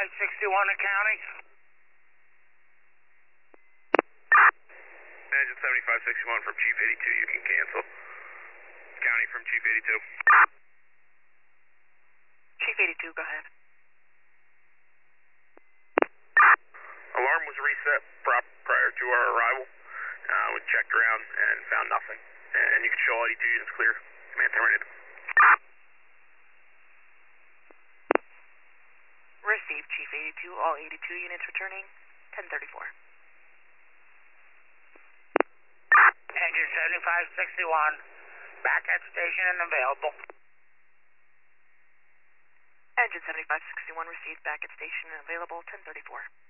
7561 accounting. Engine 7561 from Chief 82, you can cancel. County from Chief 82. Chief 82, go ahead. Alarm was reset prior to our arrival. We checked around and found nothing. And you can show all 82 units clear. Command terminated. Received, Chief 82. All 82 units returning. 1034. Engine 7561. Back at station and available. Engine 7561 received, back at station and available. 1034.